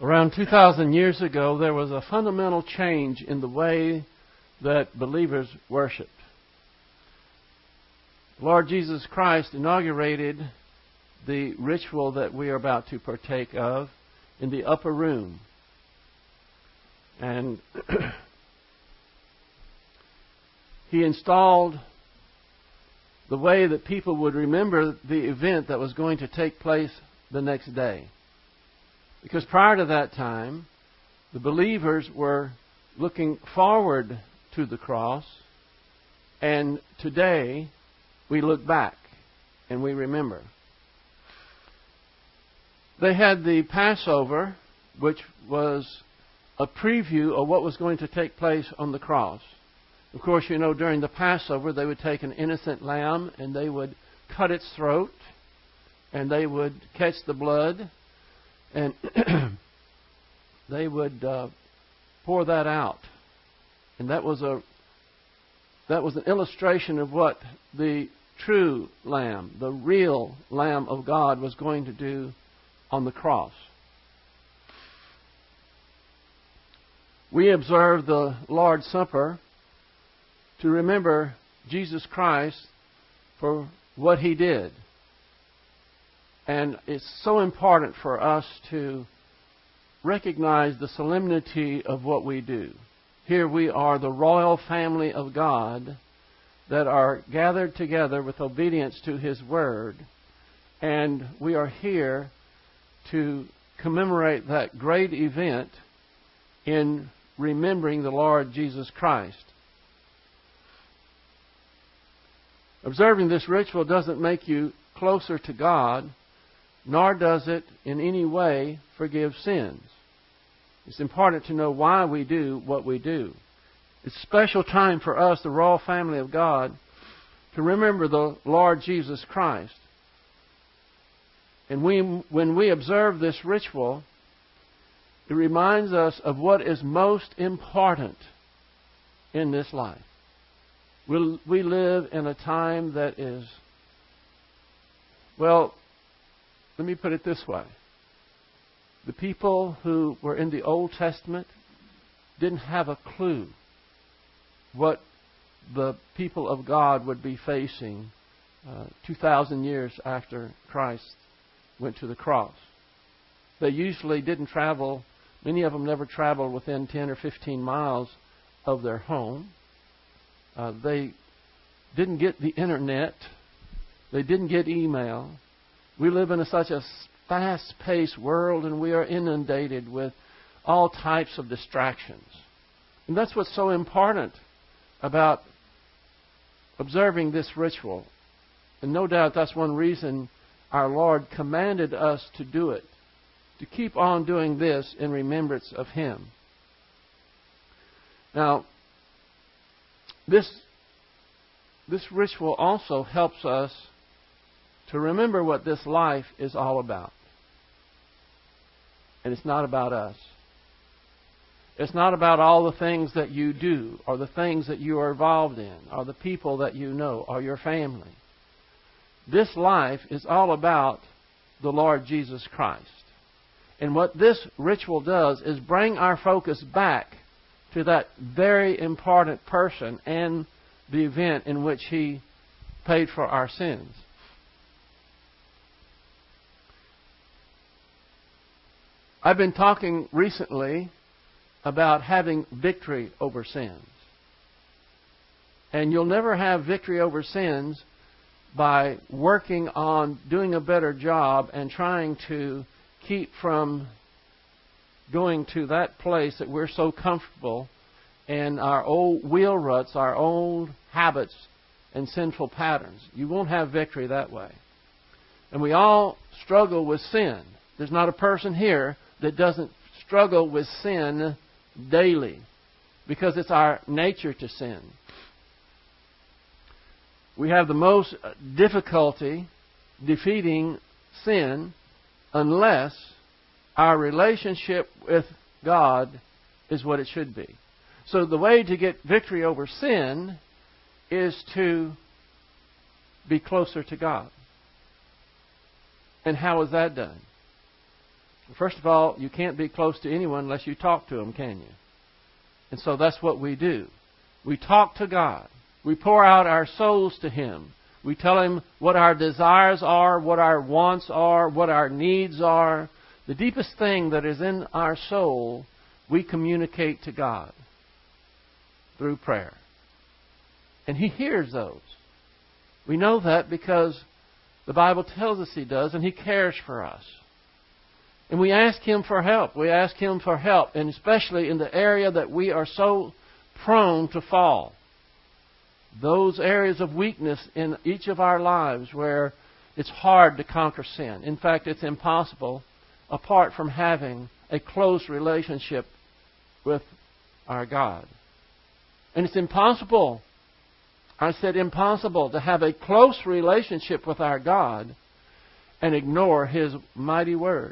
Around 2,000 years ago, there was a fundamental change in the way that believers worshiped. Lord Jesus Christ inaugurated the ritual that we are about to partake of in the upper room. And He installed the way that people would remember the event that was going to take place the next day. Because prior to that time, the believers were looking forward to the cross, and today we look back and we remember. They had the Passover, which was a preview of what was going to take place on the cross. Of course, you know, during the Passover, they would take an innocent lamb and they would cut its throat and they would catch the blood and they would pour that out. And that was an illustration of what the true Lamb, the real Lamb of God, was going to do on the cross. We observe the Lord's Supper to remember Jesus Christ for what He did. And it's so important for us to recognize the solemnity of what we do. Here we are, the royal family of God, that are gathered together with obedience to His Word. And we are here to commemorate that great event in remembering the Lord Jesus Christ. Observing this ritual doesn't make you closer to God, nor does it in any way forgive sins. It's important to know why we do what we do. It's a special time for us, the royal family of God, to remember the Lord Jesus Christ. And when we observe this ritual, it reminds us of what is most important in this life. We live in a time that is, well, let me put it this way. The people who were in the Old Testament didn't have a clue what the people of God would be facing 2,000 years after Christ went to the cross. They usually didn't travel, many of them never traveled within 10 or 15 miles of their home. They didn't get the internet. They didn't get email. We live in such a fast-paced world, and we are inundated with all types of distractions. And that's what's so important about observing this ritual. And no doubt that's one reason our Lord commanded us to do it, to keep on doing this in remembrance of Him. Now, this ritual also helps us to remember what this life is all about. And it's not about us. It's not about all the things that you do, or the things that you are involved in, or the people that you know, or your family. This life is all about the Lord Jesus Christ. And what this ritual does is bring our focus back to that very important person and the event in which He paid for our sins. I've been talking recently about having victory over sins. And you'll never have victory over sins by working on doing a better job and trying to keep from going to that place that we're so comfortable in our old wheel ruts, our old habits and sinful patterns. You won't have victory that way. And we all struggle with sin. There's not a person here that doesn't struggle with sin daily, because it's our nature to sin. We have the most difficulty defeating sin unless our relationship with God is what it should be. So the way to get victory over sin is to be closer to God. And how is that done? First of all, you can't be close to anyone unless you talk to them, can you? And so that's what we do. We talk to God. We pour out our souls to Him. We tell Him what our desires are, what our wants are, what our needs are. The deepest thing that is in our soul, we communicate to God through prayer. And He hears those. We know that because the Bible tells us He does, and He cares for us. And we ask Him for help. We ask Him for help, and especially in the area that we are so prone to fall. Those areas of weakness in each of our lives where it's hard to conquer sin. In fact, it's impossible apart from having a close relationship with our God. And it's impossible, I said impossible, to have a close relationship with our God and ignore His mighty Word.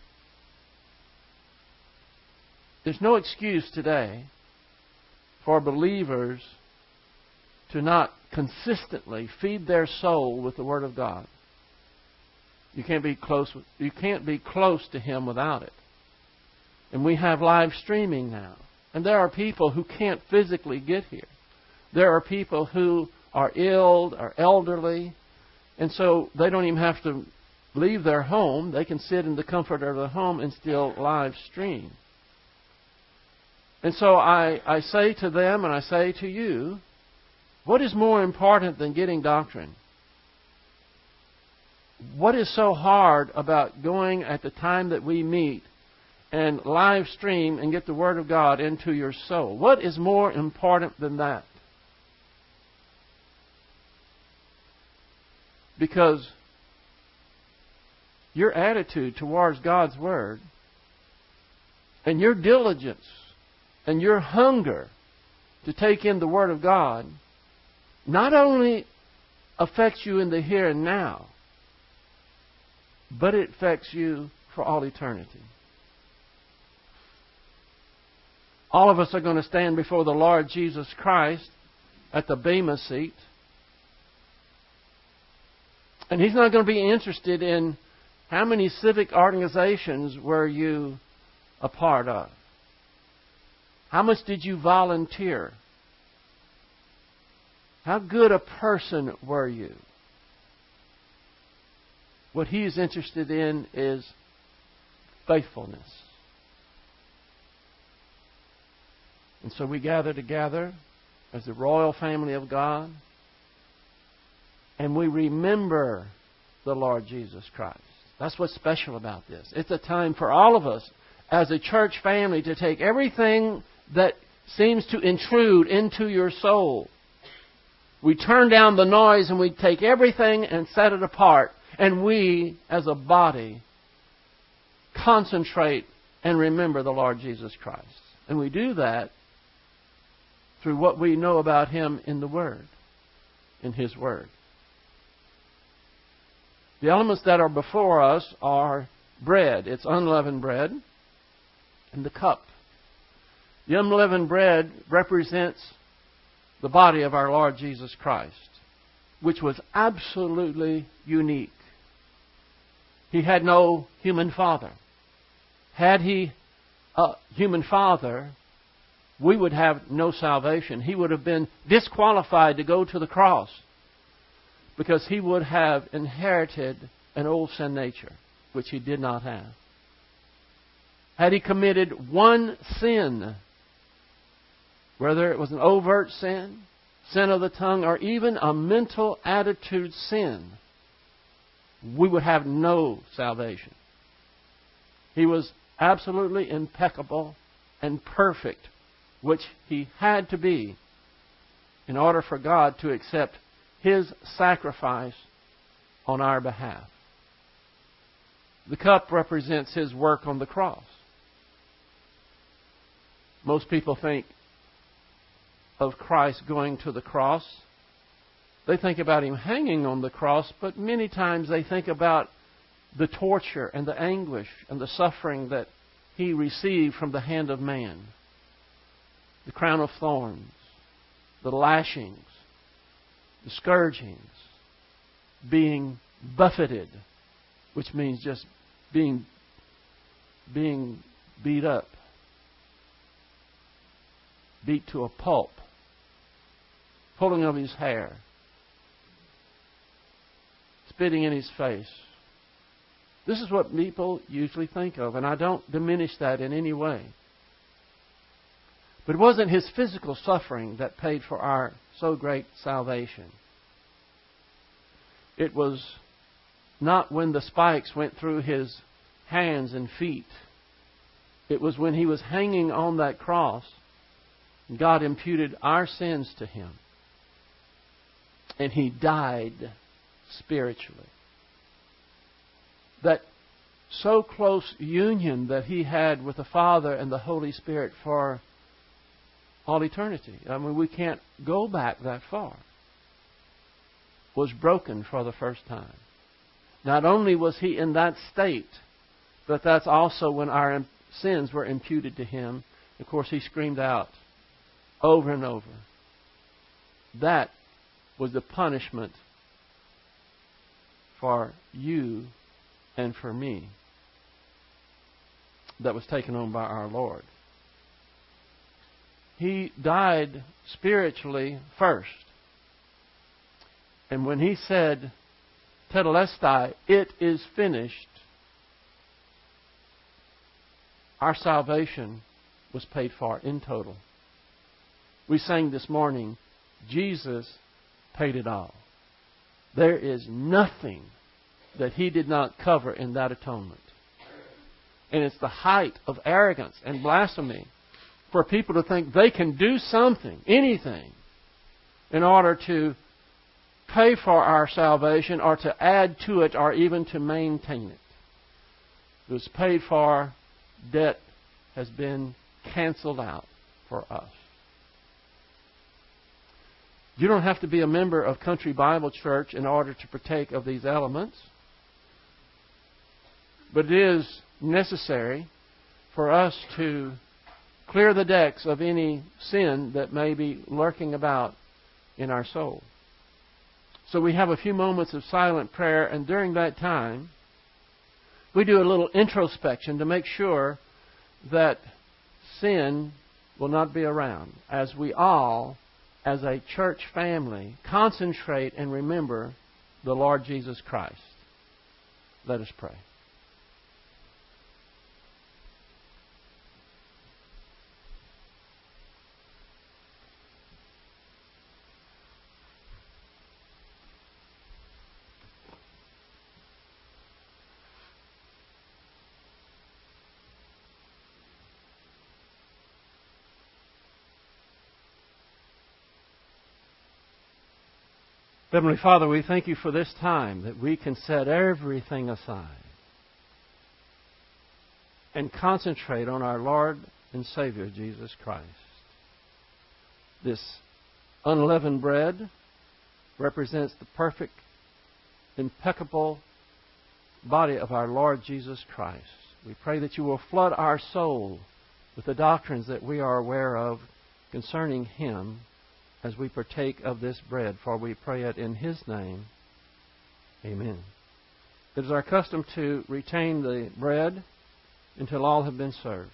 There's no excuse today for believers to not consistently feed their soul with the Word of God. You can't be close to Him without it. And we have live streaming now. And there are people who can't physically get here. There are people who are ill, are elderly, and so they don't even have to leave their home. They can sit in the comfort of their home and still live stream. And so I say to them and I say to you, what is more important than getting doctrine? What is so hard about going at the time that we meet and live stream and get the Word of God into your soul? What is more important than that? Because your attitude towards God's Word and your diligence and your hunger to take in the Word of God not only affects you in the here and now, but it affects you for all eternity. All of us are going to stand before the Lord Jesus Christ at the Bema seat. And He's not going to be interested in how many civic organizations were you a part of. How much did you volunteer? How good a person were you? What He is interested in is faithfulness. And so we gather together as the royal family of God, and we remember the Lord Jesus Christ. That's what's special about this. It's a time for all of us as a church family to take everything that seems to intrude into your soul. We turn down the noise and we take everything and set it apart. And we, as a body, concentrate and remember the Lord Jesus Christ. And we do that through what we know about Him in the Word, in His Word. The elements that are before us are bread. It's unleavened bread. And the cup. The unleavened bread represents the body of our Lord Jesus Christ, which was absolutely unique. He had no human father. Had He a human father, we would have no salvation. He would have been disqualified to go to the cross because He would have inherited an old sin nature, which He did not have. Had He committed one sin, whether it was an overt sin, sin of the tongue, or even a mental attitude sin, we would have no salvation. He was absolutely impeccable and perfect, which He had to be in order for God to accept His sacrifice on our behalf. The cup represents His work on the cross. Most people think of Christ going to the cross. They think about Him hanging on the cross, but many times they think about the torture and the anguish and the suffering that He received from the hand of man. The crown of thorns, the lashings, the scourgings, being buffeted, which means just being being beat up, beat to a pulp, pulling of his hair, spitting in his face. This is what people usually think of, and I don't diminish that in any way. But it wasn't his physical suffering that paid for our so great salvation. It was not when the spikes went through his hands and feet. It was when he was hanging on that cross, God imputed our sins to him. And he died spiritually. That so close union that he had with the Father and the Holy Spirit for all eternity. I mean, we can't go back that far. Was broken for the first time. Not only was he in that state, but that's also when our sins were imputed to him. Of course, he screamed out over and over. That was the punishment for you and for me that was taken on by our Lord. He died spiritually first. And when he said, Tetelestai, it is finished, our salvation was paid for in total. We sang this morning, Jesus paid it all. There is nothing that he did not cover in that atonement. And it's the height of arrogance and blasphemy for people to think they can do something, anything, in order to pay for our salvation or to add to it or even to maintain it. It was paid for. Debt has been canceled out for us. You don't have to be a member of Country Bible Church in order to partake of these elements. But it is necessary for us to clear the decks of any sin that may be lurking about in our soul. So we have a few moments of silent prayer, and during that time, we do a little introspection to make sure that sin will not be around, as we all, as a church family, concentrate and remember the Lord Jesus Christ. Let us pray. Heavenly Father, we thank you for this time that we can set everything aside and concentrate on our Lord and Savior, Jesus Christ. This unleavened bread represents the perfect, impeccable body of our Lord Jesus Christ. We pray that you will flood our soul with the doctrines that we are aware of concerning Him as we partake of this bread, for we pray it in His name. Amen. It is our custom to retain the bread until all have been served.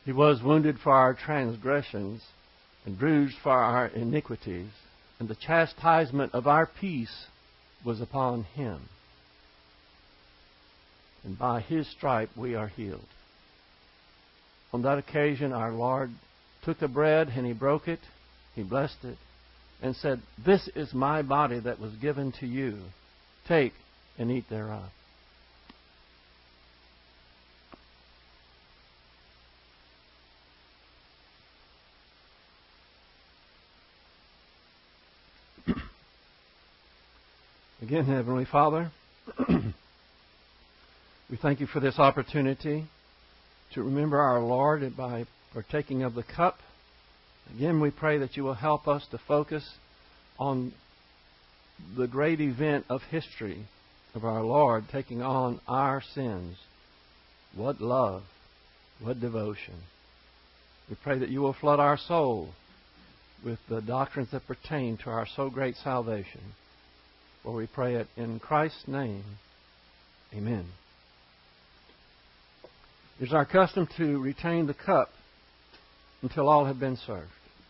He was wounded for our transgressions and bruised for our iniquities, and the chastisement of our peace was upon Him. And by His stripe we are healed. On that occasion, our Lord took the bread and He broke it, He blessed it, and said, "This is my body that was given to you. Take and eat thereof." Again, Heavenly Father, we thank You for this opportunity to remember our Lord by partaking of the cup. Again, we pray that You will help us to focus on the great event of history of our Lord taking on our sins. What love, what devotion. We pray that You will flood our soul with the doctrines that pertain to our so great salvation. For we pray it in Christ's name. Amen. It is our custom to retain the cup until all have been served.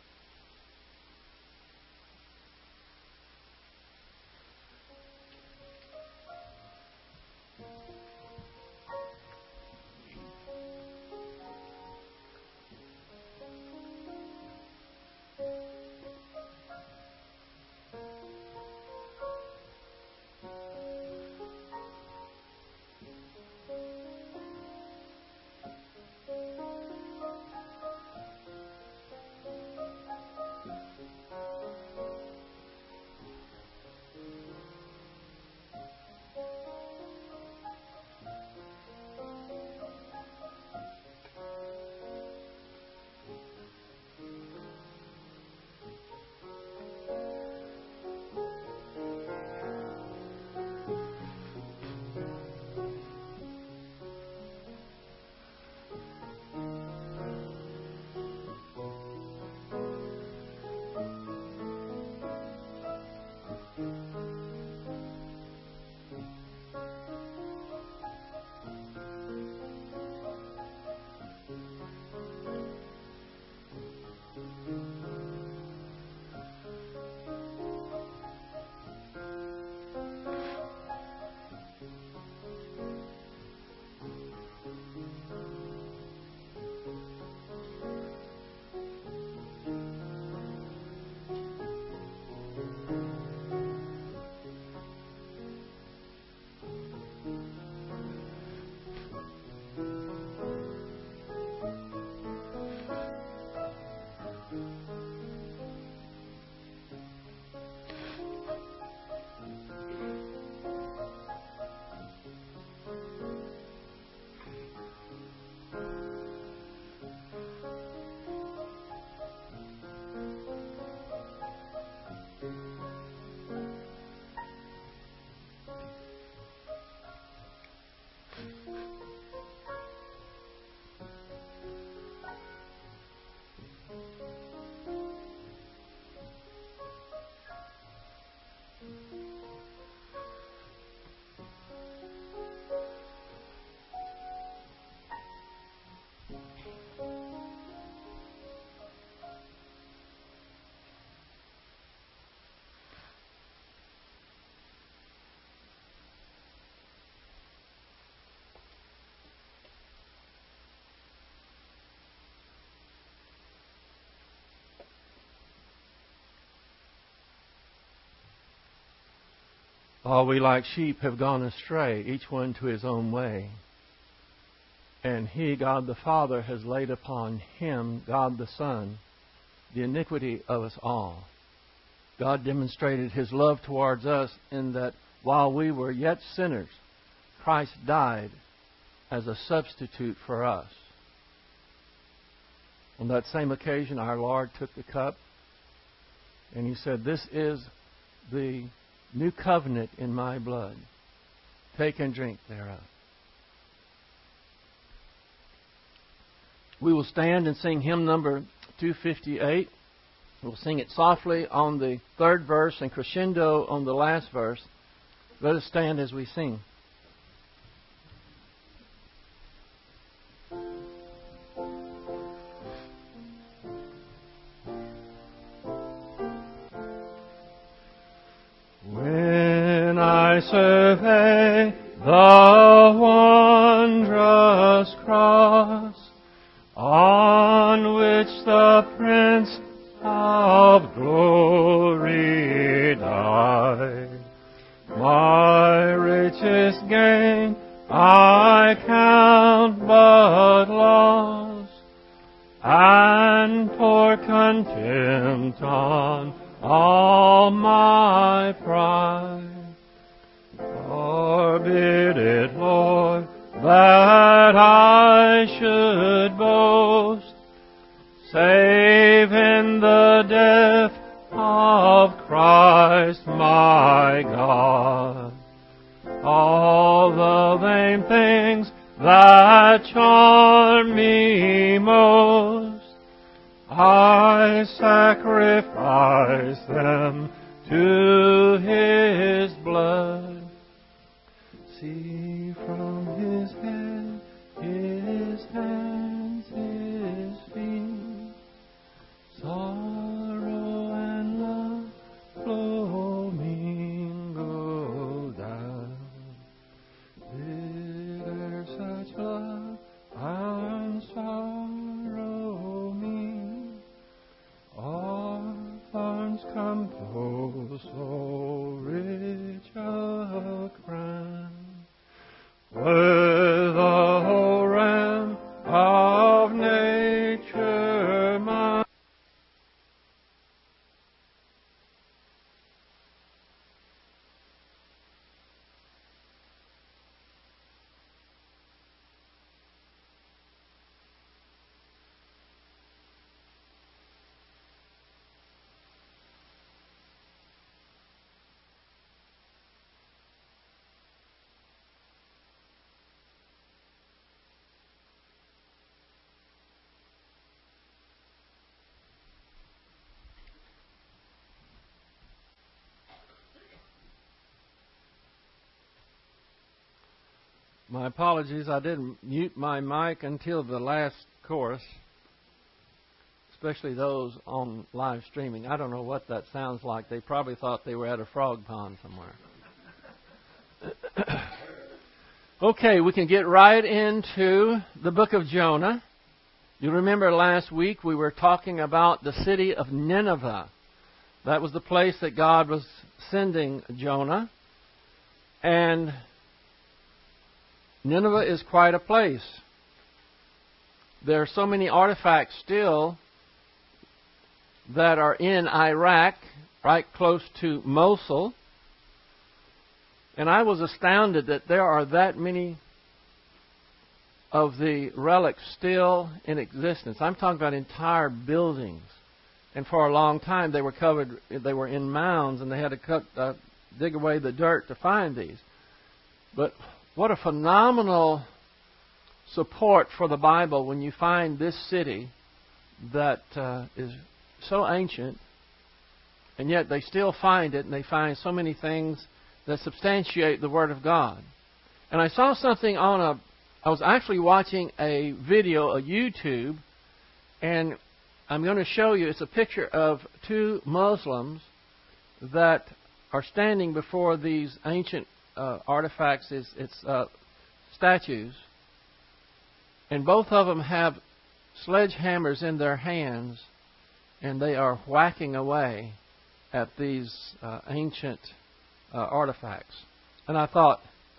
All we like sheep have gone astray, each one to his own way. And He, God the Father, has laid upon Him, God the Son, the iniquity of us all. God demonstrated His love towards us in that while we were yet sinners, Christ died as a substitute for us. On that same occasion, our Lord took the cup and He said, "This is the new covenant in my blood. Take and drink thereof." We will stand and sing hymn number 258. We'll sing it softly on the third verse and crescendo on the last verse. Let us stand as we sing. survey the wondrous cross on which the Prince of glory died. My richest gain I count but loss, and pour contempt on all my pride. Forbid it, Lord, that I should boast, save in the death of Christ my God. All the vain things that charm me most, I sacrifice them to His blood. See from His head, His hands, His feet, sorrow and love flow mingle down. Bitter such love and sorrow meet, orphans compose so rich a crown. With the whole realm of nature mine, my apologies, I didn't mute my mic until the last chorus, especially those on live streaming. I don't know what that sounds like. They probably thought they were at a frog pond somewhere. Okay, we can get right into the book of Jonah. You remember last week we were talking about the city of Nineveh. That was the place that God was sending Jonah. And Nineveh is quite a place. There are so many artifacts still that are in Iraq, right close to Mosul. And I was astounded that there are that many of the relics still in existence. I'm talking about entire buildings. And for a long time they were covered, they were in mounds, and they had to dig away the dirt to find these. But what a phenomenal support for the Bible when you find this city that is so ancient, and yet they still find it, and they find so many things that substantiate the Word of God. And I saw something I was actually watching a video, a YouTube, and I'm going to show you, it's a picture of two Muslims that are standing before these ancient artifacts, it's statues, and both of them have sledgehammers in their hands, and they are whacking away at these ancient artifacts. And I thought,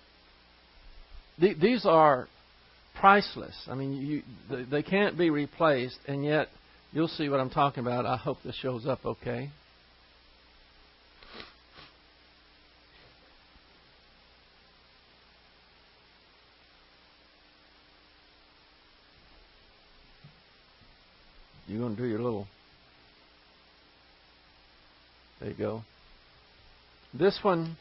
these are priceless. I mean, they can't be replaced, and yet you'll see what I'm talking about. I hope this shows up okay. You're going to do your little... There you go. This one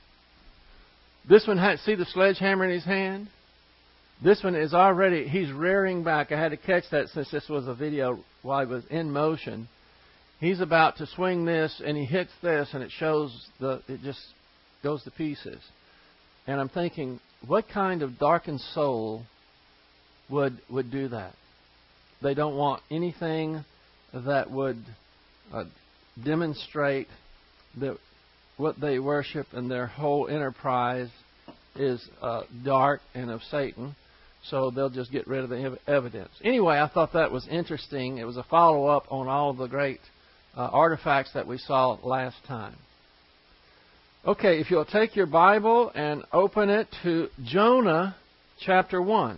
had, see the sledgehammer in his hand? This one is already, he's rearing back. I had to catch that since this was a video while he was in motion. He's about to swing this, and he hits this, and it just goes to pieces. And I'm thinking, what kind of darkened soul would do that? They don't want anything that would demonstrate what they worship and their whole enterprise is dark and of Satan. So they'll just get rid of the evidence. Anyway, I thought that was interesting. It was a follow-up on all the great artifacts that we saw last time. Okay, if you'll take your Bible and open it to Jonah chapter 1.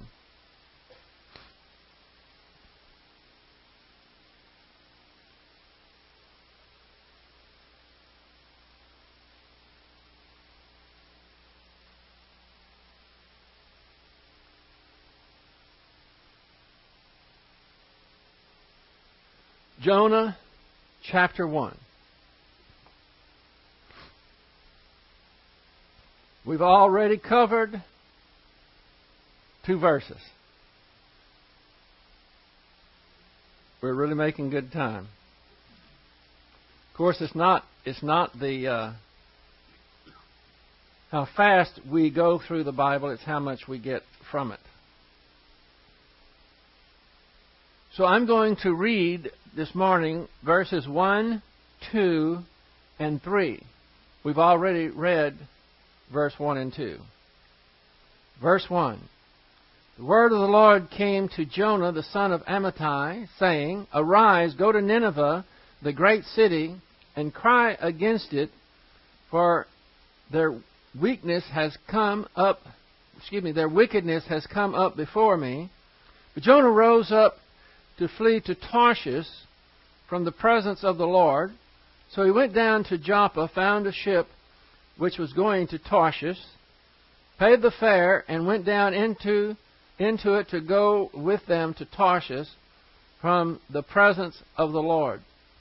Jonah chapter 1. We've already covered 2 verses. We're really making good time. Of course, it's not the how fast we go through the Bible, it's how much we get from it. So I'm going to read this morning verses 1, 2, and 3. We've already read verse 1 and 2. Verse 1. The word of the Lord came to Jonah, the son of Amittai, saying, Arise, go to Nineveh, the great city, and cry against it, for their wickedness has come up before me. But Jonah rose up to flee to Tarshish from the presence of the Lord. So he went down to Joppa, found a ship which was going to Tarshish, paid the fare, and went down into it to go with them to Tarshish from the presence of the Lord.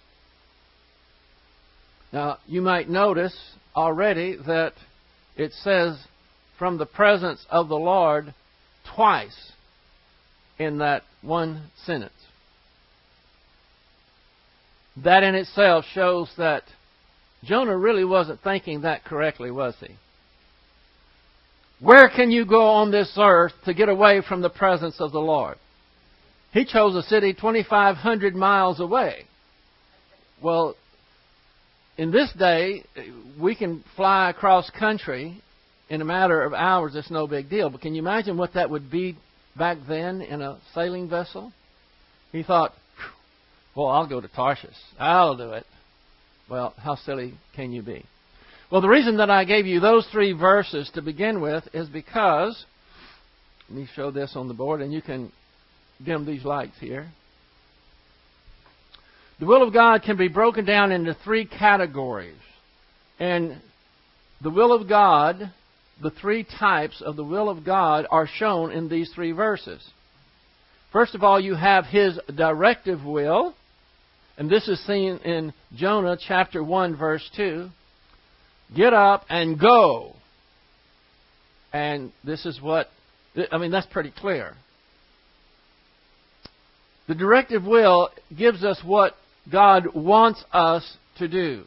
Now, you might notice already that it says from the presence of the Lord twice in that one sentence. That in itself shows that Jonah really wasn't thinking that correctly, was he? Where can you go on this earth to get away from the presence of the Lord? He chose a city 2,500 miles away. Well, in this day, we can fly across country in a matter of hours. It's no big deal. But can you imagine what that would be back then in a sailing vessel? He thought, well, I'll go to Tarshish. I'll do it. Well, how silly can you be? Well, the reason that I gave you those 3 verses to begin with is because, let me show this on the board, and you can dim these lights here. The will of God can be broken down into 3 categories. And the will of God, the 3 types of the will of God are shown in these 3 verses. First of all, you have His directive will. And this is seen in Jonah chapter 1, verse 2. Get up and go. And this is that's pretty clear. The directive will gives us what God wants us to do.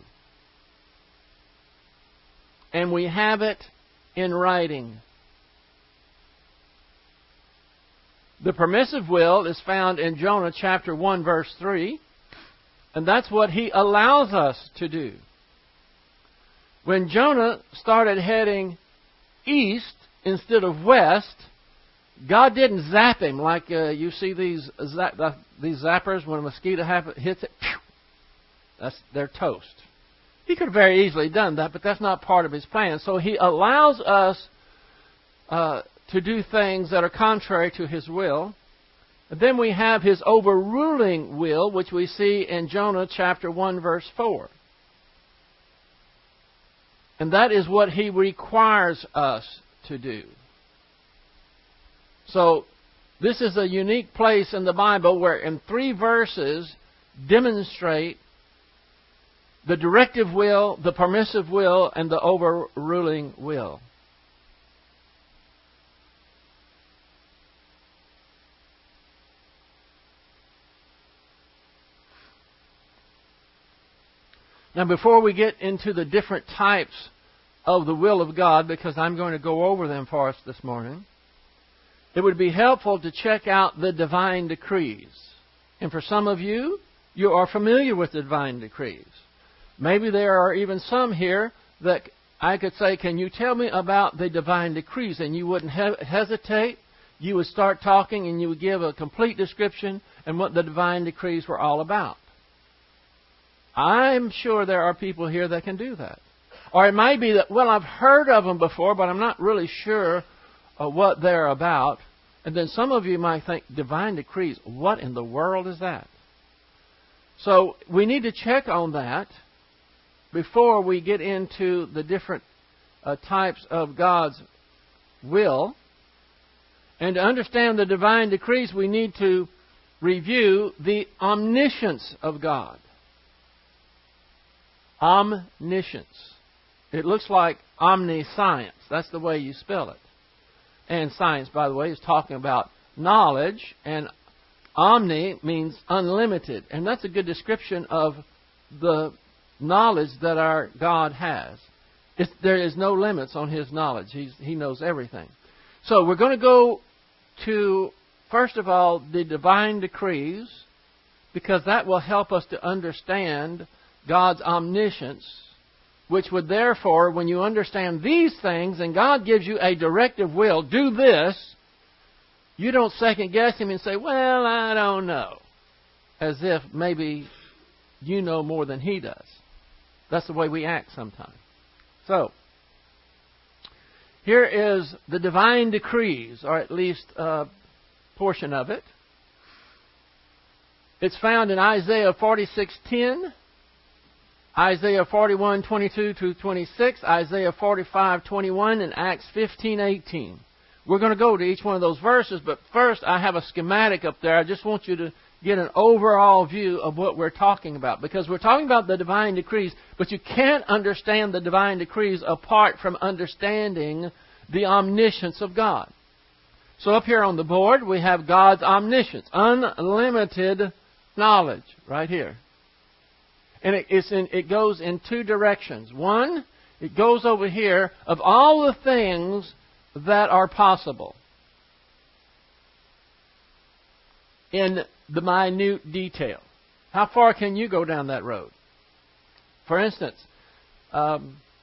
And we have it in writing. The permissive will is found in Jonah chapter 1, verse 3. And that's what He allows us to do. When Jonah started heading east instead of west, God didn't zap him like you see these zappers when a mosquito hits it. They're toast. He could have very easily done that, but that's not part of His plan. So He allows us to do things that are contrary to His will. And then we have His overruling will, which we see in Jonah chapter 1, verse 4. And that is what He requires us to do. So, this is a unique place in the Bible where in 3 verses demonstrate the directive will, the permissive will, and the overruling will. Now, before we get into the different types of the will of God, because I'm going to go over them for us this morning, it would be helpful to check out the divine decrees. And for some of you, you are familiar with the divine decrees. Maybe there are even some here that I could say, can you tell me about the divine decrees? And you wouldn't hesitate. You would start talking and you would give a complete description and what the divine decrees were all about. I'm sure there are people here that can do that. Or it might be that, well, I've heard of them before, but I'm not really sure what they're about. And then some of you might think, divine decrees, what in the world is that? So we need to check on that before we get into the different types of God's will. And to understand the divine decrees, we need to review the omniscience of God. Omniscience. It looks like omniscience. That's the way you spell it. And science, by the way, is talking about knowledge. And omni means unlimited. And that's a good description of the knowledge that our God has. There is no limits on His knowledge. He knows everything. So we're going to go to, first of all, the divine decrees, because that will help us to understand God's omniscience, which would therefore, when you understand these things and God gives you a directive will, do this, you don't second guess Him and say, well, I don't know, as if maybe you know more than He does. That's the way we act sometimes. So, here is the divine decrees, or at least a portion of it. It's found in Isaiah 46:10, Isaiah 41:22-26, Isaiah 45:21, and Acts 15:18. We're going to go to each one of those verses, but first I have a schematic up there. I just want you to get an overall view of what we're talking about. Because we're talking about the divine decrees, but you can't understand the divine decrees apart from understanding the omniscience of God. So up here on the board, we have God's omniscience, unlimited knowledge, right here. And it goes in two directions. One, it goes over here of all the things that are possible in the minute detail. How far can you go down that road? For instance, how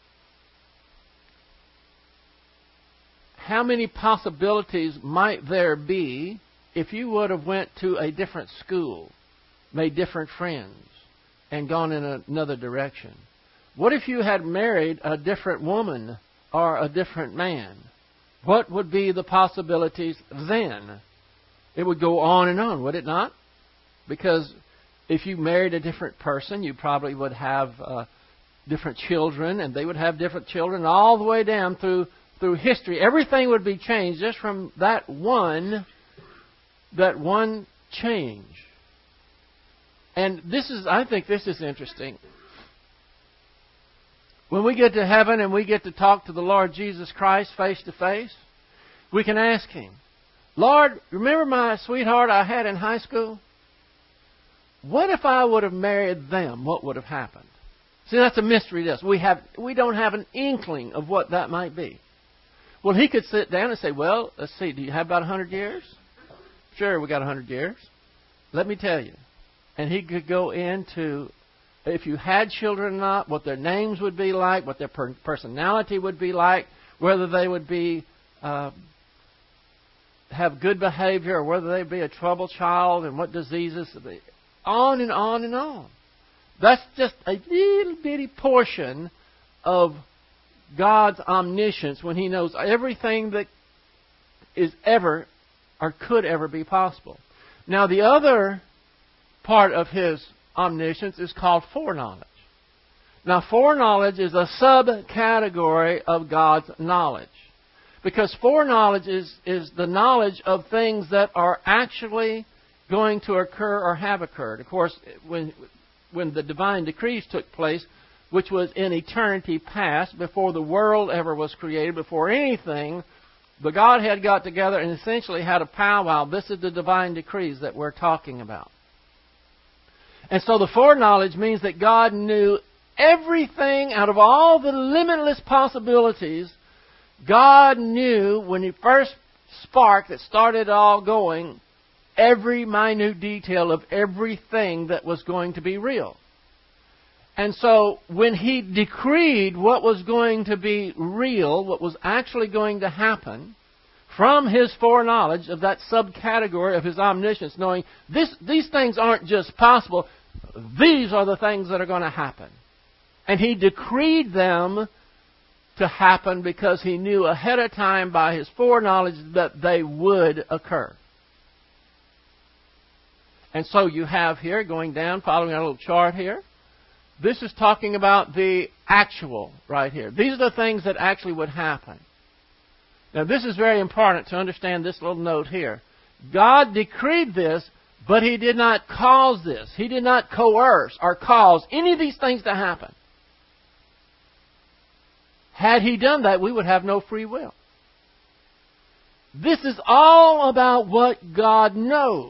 many possibilities might there be if you would have went to a different school, made different friends, and gone in another direction? What if you had married a different woman or a different man? What would be the possibilities then? It would go on and on, would it not? Because if you married a different person, you probably would have different children, and they would have different children all the way down through history. Everything would be changed just from that one change. And I think this is interesting. When we get to heaven and we get to talk to the Lord Jesus Christ face to face, we can ask Him, Lord, remember my sweetheart I had in high school? What if I would have married them? What would have happened? See, that's a mystery to us. We don't have an inkling of what that might be. Well, He could sit down and say, well, let's see, do you have about 100 years? Sure, we got 100 years. Let me tell you. And He could go into, if you had children or not, what their names would be like, what their personality would be like, whether they would be have good behavior or whether they'd be a troubled child, and what diseases, on and on and on. That's just a little bitty portion of God's omniscience when He knows everything that is ever or could ever be possible. Now, the other part of His omniscience is called foreknowledge. Now, foreknowledge is a subcategory of God's knowledge. Because foreknowledge is the knowledge of things that are actually going to occur or have occurred. Of course, when the divine decrees took place, which was in eternity past, before the world ever was created, before anything, the Godhead got together and essentially had a powwow. This is the divine decrees that we're talking about. And so the foreknowledge means that God knew everything out of all the limitless possibilities. God knew when He first sparked that started it all going, every minute detail of everything that was going to be real. And so when He decreed what was going to be real, what was actually going to happen, from His foreknowledge of that subcategory of His omniscience, knowing these things aren't just possible, these are the things that are going to happen. And He decreed them to happen because He knew ahead of time by His foreknowledge that they would occur. And so you have here, going down, following our little chart here, this is talking about the actual right here. These are the things that actually would happen. Now this is very important to understand this little note here. God decreed this, but He did not cause this. He did not coerce or cause any of these things to happen. Had He done that, we would have no free will. This is all about what God knows.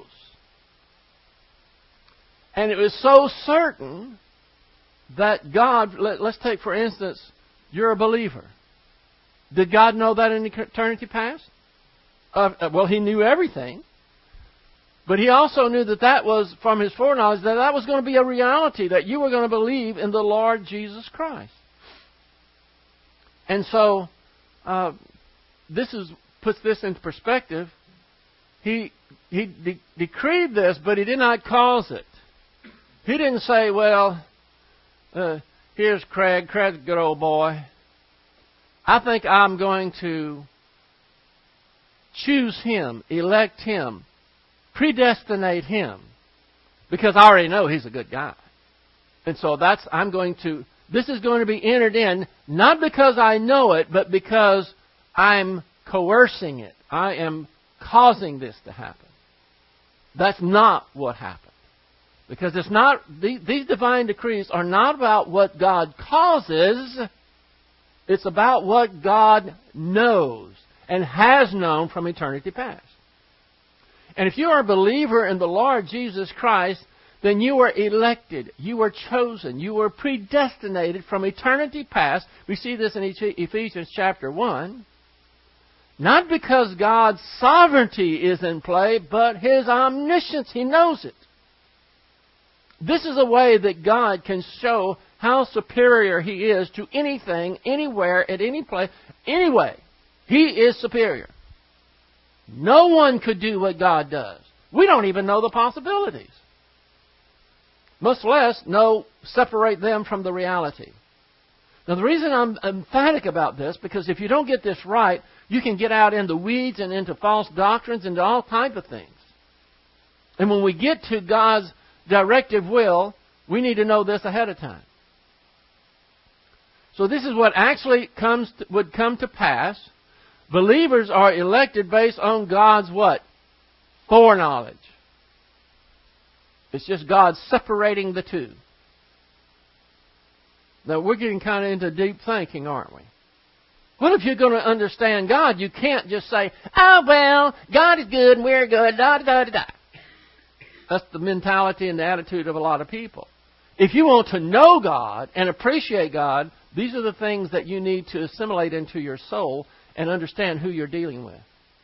And it was so certain that God, let's take for instance, you're a believer. Did God know that in eternity past? Well, He knew everything. But He also knew that was, from His foreknowledge, that was going to be a reality, that you were going to believe in the Lord Jesus Christ. And so, puts this into perspective. He decreed this, but He did not cause it. He didn't say, well, here's Craig. Craig's a good old boy. I think I'm going to choose him, elect him, predestinate him, because I already know he's a good guy. And so this is going to be entered in, not because I know it, but because I'm coercing it. I am causing this to happen. That's not what happened. Because it's not, these divine decrees are not about what God causes. It's about what God knows and has known from eternity past. And if you are a believer in the Lord Jesus Christ, then you were elected, you were chosen, you were predestinated from eternity past. We see this in Ephesians chapter 1. Not because God's sovereignty is in play, but His omniscience. He knows it. This is a way that God can show how superior He is to anything, anywhere, at any place. Anyway, He is superior. No one could do what God does. We don't even know the possibilities. Much less separate them from the reality. Now the reason I'm emphatic about this, because if you don't get this right, you can get out in the weeds and into false doctrines and all types of things. And when we get to God's directive will, we need to know this ahead of time. So this is what actually would come to pass. Believers are elected based on God's what? Foreknowledge. It's just God separating the two. Now we're getting kind of into deep thinking, aren't we? Well, if you're going to understand God, you can't just say, oh, well, God is good and we're good, da-da-da-da-da. That's the mentality and the attitude of a lot of people. If you want to know God and appreciate God, these are the things that you need to assimilate into your soul and understand who you're dealing with.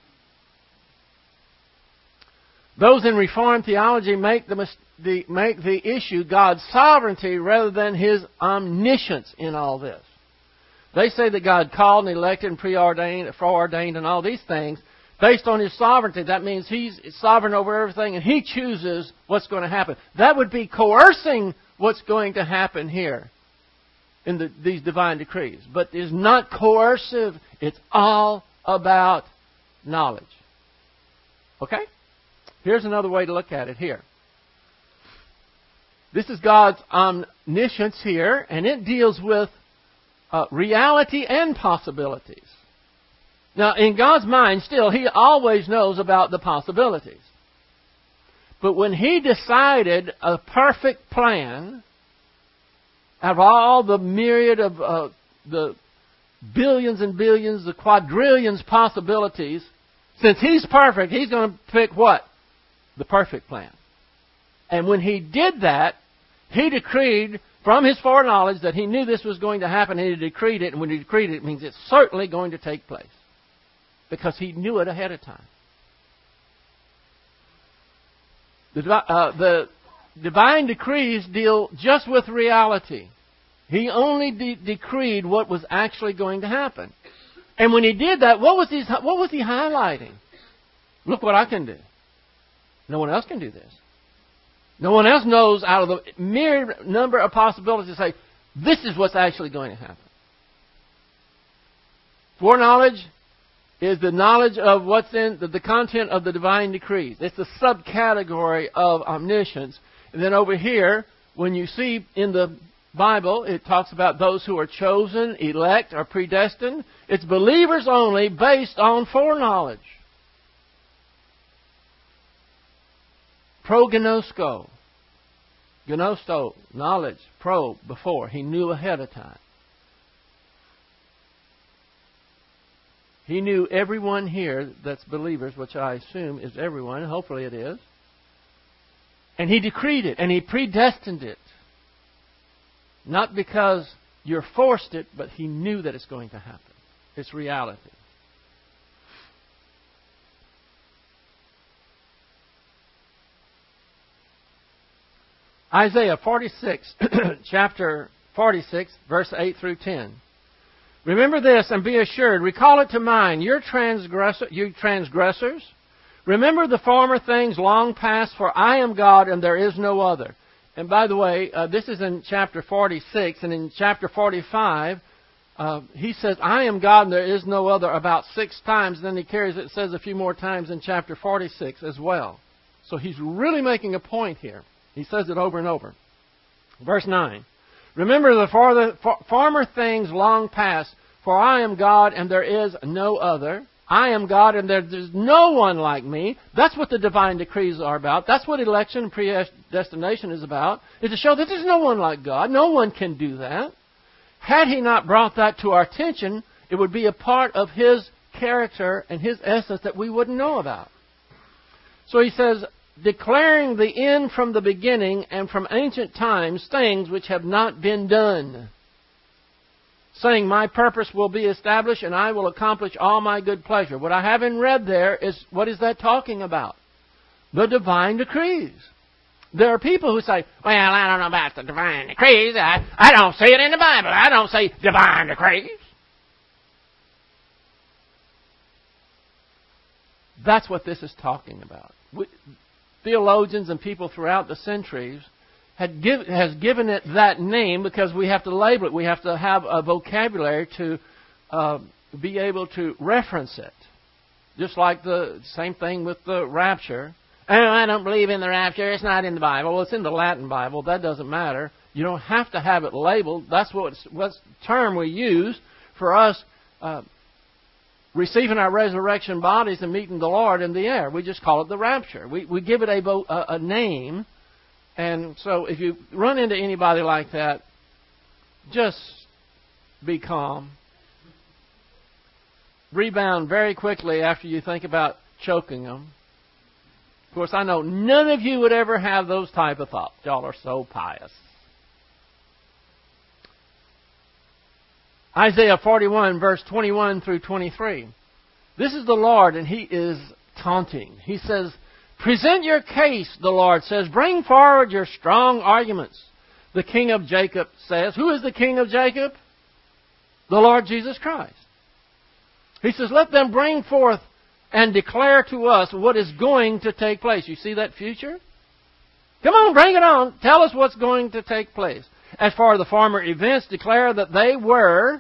Those in Reformed theology make the issue God's sovereignty rather than His omniscience in all this. They say that God called and elected and preordained, foreordained and all these things based on His sovereignty. That means He's sovereign over everything and He chooses what's going to happen. That would be coercing what's going to happen here in these divine decrees. But it's not coercive. It's all about knowledge. Okay? Here's another way to look at it here. This is God's omniscience here, and it deals with reality and possibilities. Now, in God's mind, still, He always knows about the possibilities. But when He decided a perfect plan, out of all the myriad of the billions and billions, the quadrillions possibilities, since He's perfect, He's going to pick what? The perfect plan. And when He did that, He decreed from His foreknowledge that He knew this was going to happen, and He decreed it. And when He decreed it, it means it's certainly going to take place. Because He knew it ahead of time. The divine decrees deal just with reality. He only decreed what was actually going to happen. And when he did that, what was he highlighting? Look what I can do. No one else can do this. No one else knows out of the mere number of possibilities to say, this is what's actually going to happen. Foreknowledge is the knowledge of what's in the content of the divine decrees. It's the subcategory of omniscience. And then over here, when you see in the Bible, it talks about those who are chosen, elect, or predestined. It's believers only based on foreknowledge. Prognosko. Gnosto, knowledge. Pro, before. He knew ahead of time. He knew everyone here that's believers, which I assume is everyone. Hopefully it is. And He decreed it, and He predestined it. Not because you're forced it, but He knew that it's going to happen. It's reality. Isaiah 46, chapter 46, verse 8 through 10. Remember this and be assured. Recall it to mind, you transgressors. Remember the former things long past, for I am God and there is no other. And by the way, this is in chapter 46, and in chapter 45, he says, I am God and there is no other about 6 times. Then he carries it, says a few more times in chapter 46 as well. So he's really making a point here. He says it over and over. Verse 9. Remember the former things long past, for I am God and there is no other. I am God and there is no one like me. That's what the divine decrees are about. That's what election and predestination is about. Is to show that there's no one like God. No one can do that. Had He not brought that to our attention, it would be a part of His character and His essence that we wouldn't know about. So He says, declaring the end from the beginning and from ancient times things which have not been done. Saying, my purpose will be established and I will accomplish all my good pleasure. What I haven't read there is, what is that talking about? The divine decrees. There are people who say, well, I don't know about the divine decrees. I don't see it in the Bible. I don't see divine decrees. That's what this is talking about. Theologians and people throughout the centuries has given it that name because we have to label it. We have to have a vocabulary to be able to reference it. Just like the same thing with the rapture. I don't believe in the rapture. It's not in the Bible. Well, it's in the Latin Bible. That doesn't matter. You don't have to have it labeled. That's what term we use for us receiving our resurrection bodies and meeting the Lord in the air. We just call it the rapture. We give it a name. And so if you run into anybody like that, just be calm. Rebound very quickly after you think about choking them. Of course, I know none of you would ever have those type of thoughts. Y'all are so pious. Isaiah 41, verse 21 through 23. This is the Lord, and He is taunting. He says, present your case, the Lord says. Bring forward your strong arguments. The King of Jacob says. Who is the King of Jacob? The Lord Jesus Christ. He says, let them bring forth and declare to us what is going to take place. You see that future? Come on, bring it on. Tell us what's going to take place. As for the former events, declare what they were,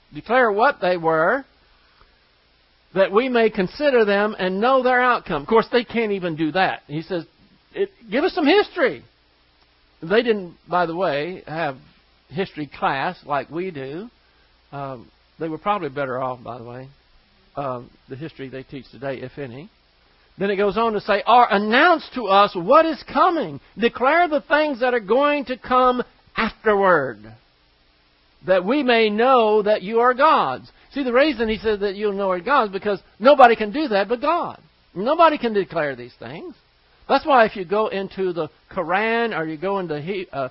that we may consider them and know their outcome. Of course, they can't even do that. He says, give us some history. They didn't, by the way, have history class like we do. They were probably better off, by the way, the history they teach today, if any. Then it goes on to say, or announce to us what is coming. Declare the things that are going to come afterward, that we may know that you are gods. See, the reason he said that you'll know are gods, because nobody can do that but God. Nobody can declare these things. That's why if you go into the Quran or you go into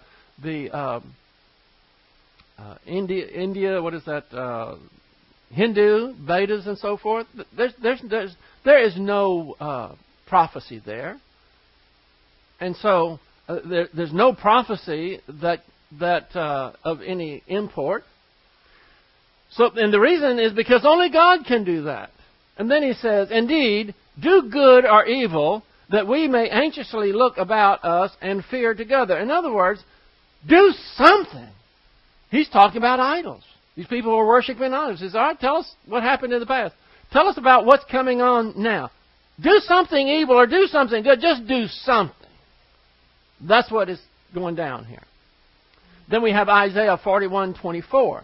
India, what is that? Hindu, Vedas, and so forth. There is no prophecy there, and so There's no prophecy that of any import. So, and the reason is because only God can do that. And then he says, indeed, do good or evil, that we may anxiously look about us and fear together. In other words, do something. He's talking about idols. These people who are worshiping idols. He says, all right, tell us what happened in the past. Tell us about what's coming on now. Do something evil or do something good. Just do something. That's what is going down here. Then we have Isaiah 41:24.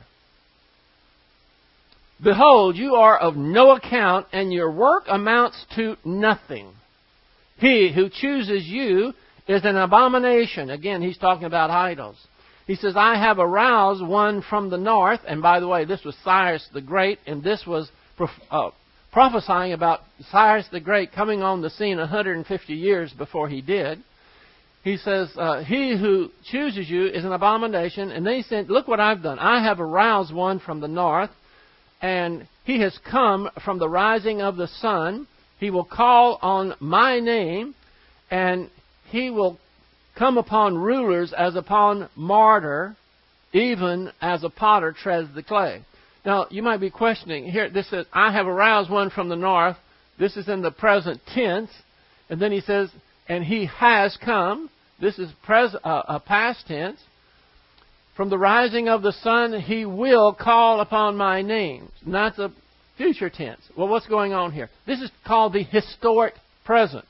Behold, you are of no account, and your work amounts to nothing. He who chooses you is an abomination. Again, he's talking about idols. He says, I have aroused one from the north. And by the way, this was Cyrus the Great, and this was prophesying about Cyrus the Great coming on the scene 150 years before he did. He says, he who chooses you is an abomination. And then he said, look what I've done. I have aroused one from the north, and he has come from the rising of the sun. He will call on my name, and he will come upon rulers as upon mortar, even as a potter treads the clay. Now, you might be questioning, here this says, I have aroused one from the north. This is in the present tense. And then he says, and he has come. This is past tense. From the rising of the sun, he will call upon my name. And that's a future tense. Well, what's going on here? This is called the historic present.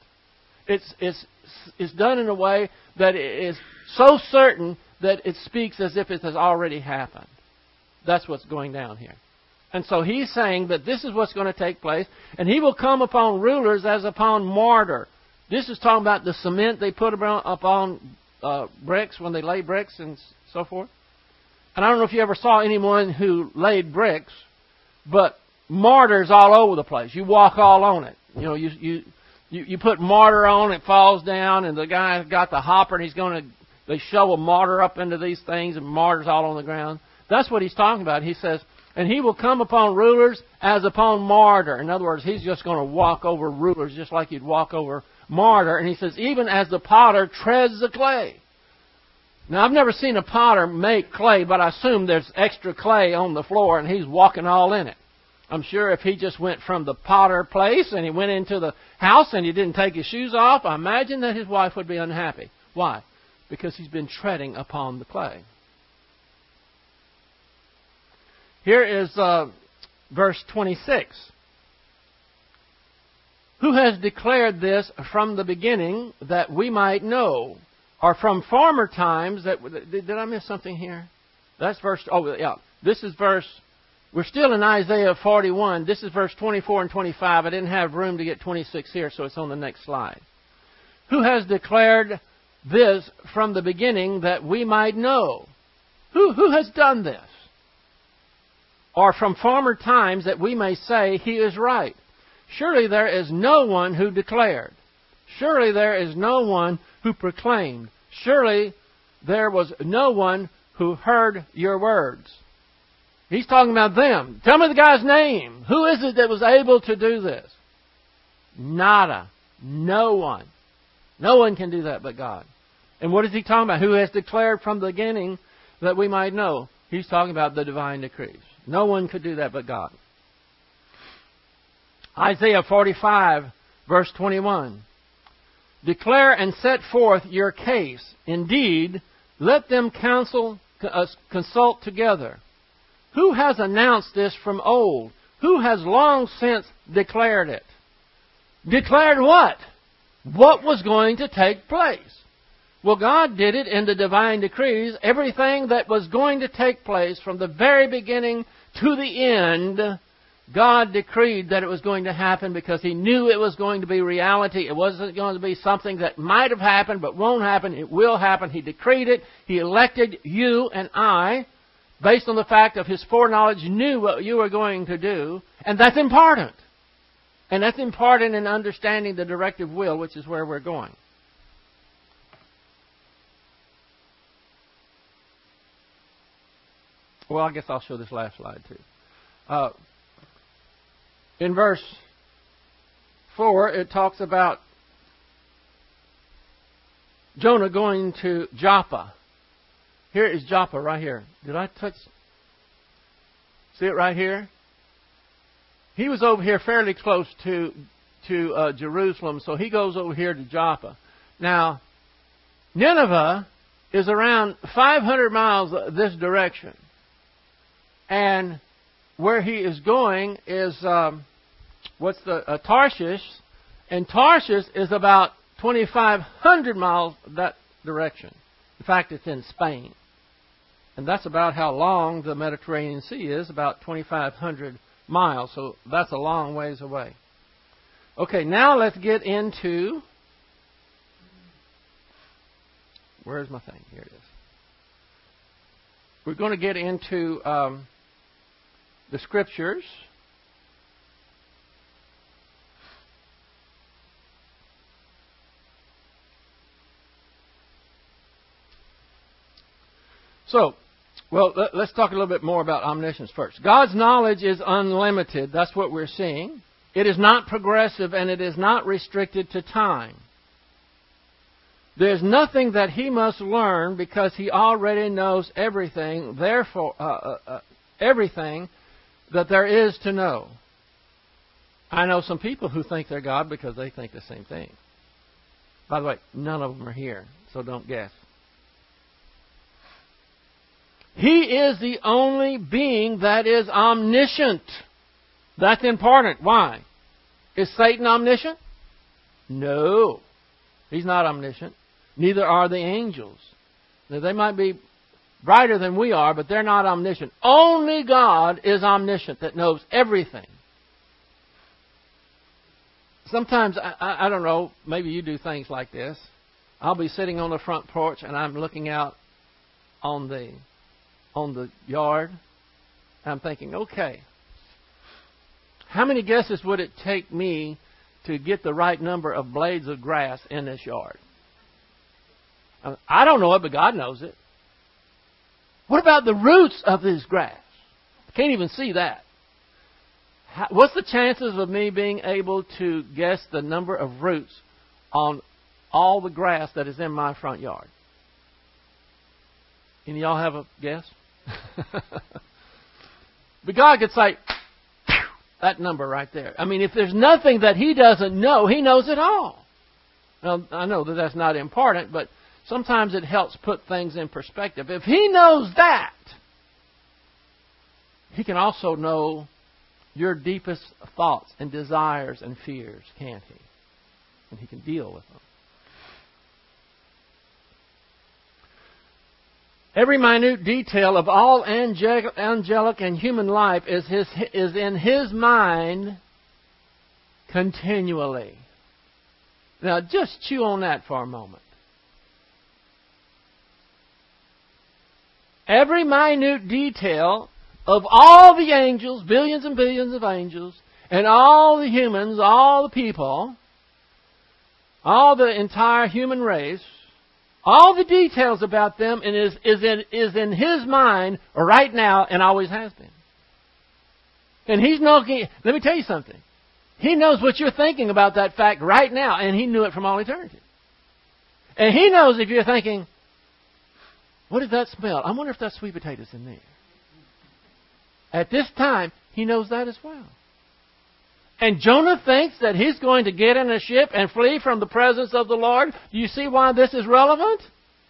It's done in a way that is so certain that it speaks as if it has already happened. That's what's going down here. And so he's saying that this is what's going to take place. And he will come upon rulers as upon mortar. This is talking about the cement they put upon bricks when they lay bricks and so forth. And I don't know if you ever saw anyone who laid bricks, but mortar's all over the place. You walk all on it. You know, you put mortar on, it falls down, and the guy got the hopper, and they shovel mortar up into these things, and mortar's all on the ground. That's what he's talking about. He says, and he will come upon rulers as upon mortar. In other words, he's just going to walk over rulers just like you'd walk over mortar. And he says, even as the potter treads the clay. Now, I've never seen a potter make clay, but I assume there's extra clay on the floor, and he's walking all in it. I'm sure if he just went from the potter place and he went into the house and he didn't take his shoes off, I imagine that his wife would be unhappy. Why? Because he's been treading upon the clay. Here is verse 26. Who has declared this from the beginning that we might know? Or from former times that... Did I miss something here? That's verse... Oh, yeah. This is verse... We're still in Isaiah 41. This is verse 24 and 25. I didn't have room to get 26 here, so it's on the next slide. Who has declared this from the beginning that we might know? Who has done this? Or from former times that we may say he is right? Surely there is no one who declared. Surely there is no one who proclaimed. Surely there was no one who heard your words. He's talking about them. Tell me the guy's name. Who is it that was able to do this? Nada. No one. No one can do that but God. And what is he talking about? Who has declared from the beginning that we might know? He's talking about the divine decrees. No one could do that but God. Isaiah 45, verse 21. Declare and set forth your case. Indeed, let them consult together. Who has announced this from old? Who has long since declared it? Declared what? What was going to take place? Well, God did it in the divine decrees. Everything that was going to take place from the very beginning to the end, God decreed that it was going to happen because He knew it was going to be reality. It wasn't going to be something that might have happened but won't happen. It will happen. He decreed it. He elected you and I, based on the fact of His foreknowledge, knew what you were going to do. And that's important. And that's important in understanding the directive will, which is where we're going. Well, I guess I'll show this last slide too. In verse 4, it talks about Jonah going to Joppa. Here is Joppa right here. Did I touch? See it right here? He was over here fairly close to Jerusalem, so he goes over here to Joppa. Now, Nineveh is around 500 miles this direction. And where he is going is, Tarshish. And Tarshish is about 2,500 miles that direction. In fact, it's in Spain. And that's about how long the Mediterranean Sea is, about 2,500 miles. So that's a long ways away. Okay, now let's get into... Where's my thing? Here it is. We're going to get into the Scriptures. So, let's talk a little bit more about omniscience first. God's knowledge is unlimited. That's what we're seeing. It is not progressive and it is not restricted to time. There's nothing that He must learn because He already knows everything. Therefore, everything that there is to know. I know some people who think they're God because they think the same thing. By the way, none of them are here, so don't guess. He is the only being that is omniscient. That's important. Why? Is Satan omniscient? No. He's not omniscient. Neither are the angels. Now, they might be brighter than we are, but they're not omniscient. Only God is omniscient, that knows everything. Sometimes, I don't know, maybe you do things like this. I'll be sitting on the front porch and I'm looking out on the yard. I'm thinking, okay, how many guesses would it take me to get the right number of blades of grass in this yard? I don't know it, but God knows it. What about the roots of this grass? I can't even see that. What's the chances of me being able to guess the number of roots on all the grass that is in my front yard? Any of y'all have a guess? But God could say, that number right there. I mean, if there's nothing that He doesn't know, He knows it all. Now, I know that that's not important, but sometimes it helps put things in perspective. If He knows that, He can also know your deepest thoughts and desires and fears, can't He? And He can deal with them. Every minute detail of all angelic and human life is in His mind continually. Now, just chew on that for a moment. Every minute detail of all the angels, billions and billions of angels, and all the humans, all the people, all the entire human race, all the details about them is in His mind right now and always has been. And He's looking. Let me tell you something. He knows what you're thinking about that fact right now, and He knew it from all eternity. And He knows if you're thinking, what did that smell? I wonder if that's sweet potatoes in there. At this time, He knows that as well. And Jonah thinks that he's going to get in a ship and flee from the presence of the Lord. Do you see why this is relevant?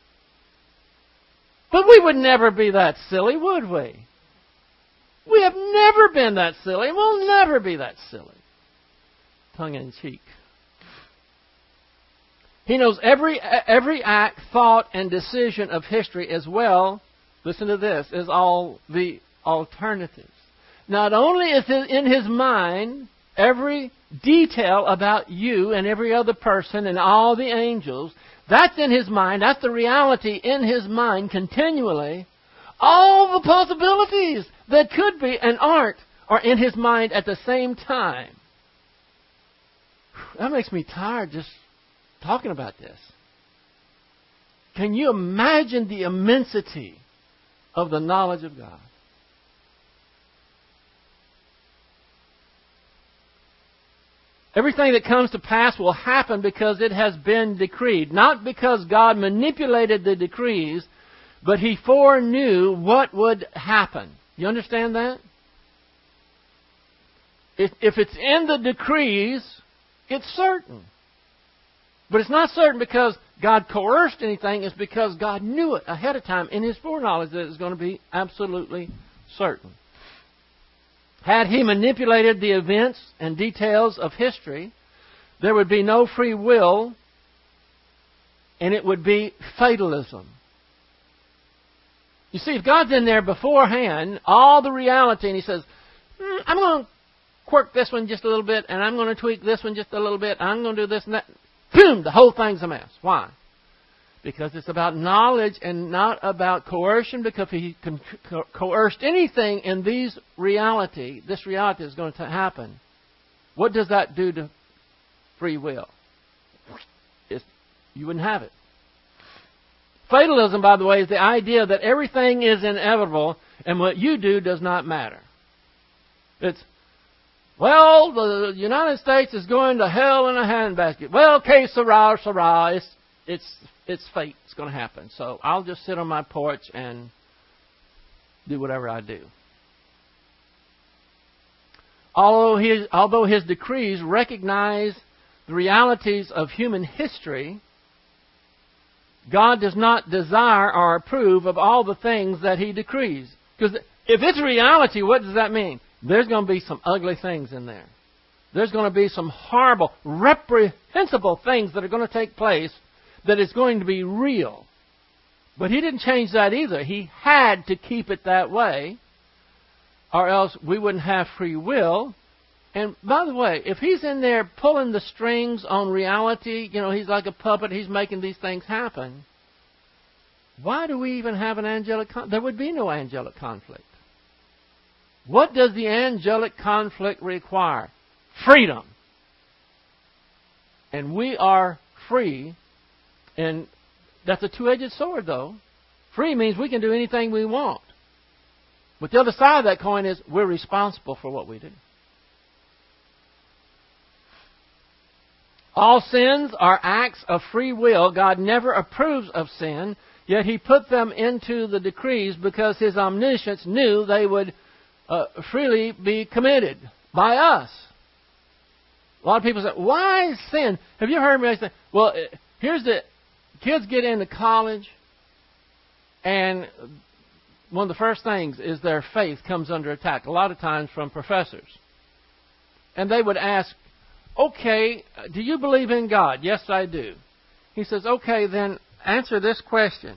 But we would never be that silly, would we? We have never been that silly. We'll never be that silly. Tongue in cheek. He knows every act, thought, and decision of history as well, listen to this, as all the alternatives. Not only is it in His mind every detail about you and every other person and all the angels, that's in His mind. That's the reality in His mind continually. All the possibilities that could be and aren't are in His mind at the same time. That makes me tired just talking about this. Can you imagine the immensity of the knowledge of God? Everything that comes to pass will happen because it has been decreed. Not because God manipulated the decrees, but He foreknew what would happen. You understand that? If it's in the decrees, it's certain. But it's not certain because God coerced anything. It's because God knew it ahead of time in His foreknowledge that it was going to be absolutely certain. Had He manipulated the events and details of history, there would be no free will, and it would be fatalism. You see, if God's in there beforehand, all the reality, and He says, I'm going to quirk this one just a little bit, and I'm going to tweak this one just a little bit, and I'm going to do this and that. Boom! The whole thing's a mess. Why? Because it's about knowledge and not about coercion, because if He coerced anything in this reality is going to happen. What does that do to free will? You wouldn't have it. Fatalism, by the way, is the idea that everything is inevitable and what you do does not matter. It's, well, the United States is going to hell in a handbasket. Well, que sera, sera. It's fate. It's going to happen. So I'll just sit on my porch and do whatever I do. Although His decrees recognize the realities of human history, God does not desire or approve of all the things that He decrees. Because if it's reality, what does that mean? There's going to be some ugly things in there. There's going to be some horrible, reprehensible things that are going to take place that is going to be real. But He didn't change that either. He had to keep it that way, or else we wouldn't have free will. And by the way, if He's in there pulling the strings on reality, He's like a puppet, He's making these things happen, why do we even have an angelic conflict? There would be no angelic conflict. What does the angelic conflict require? Freedom. And we are free, and that's a two-edged sword, though. Free means we can do anything we want. But the other side of that coin is we're responsible for what we do. All sins are acts of free will. God never approves of sin, yet He put them into the decrees because His omniscience knew they would freely be committed by us. A lot of people say, why sin? Have you heard me say, well, here's the kids get into college, and one of the first things is their faith comes under attack, a lot of times from professors. And they would ask, okay, do you believe in God? Yes, I do. He says, okay, then answer this question.